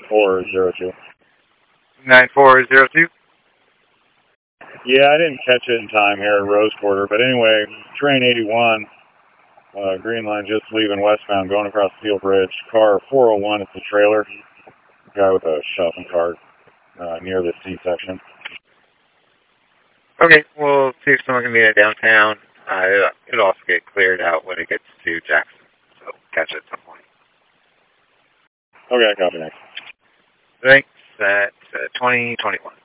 9402. 9402? Yeah, I didn't catch it in time here at Rose Quarter, but anyway, train 81, green line just leaving westbound, going across Steel Bridge. Car 401, it's a trailer. Guy with a shopping cart near the C section. Okay, we'll see if someone can meet it downtown. It'll also get cleared out when it gets to Jackson, so catch it at some point. Okay, copy next. Thanks. That's 2021.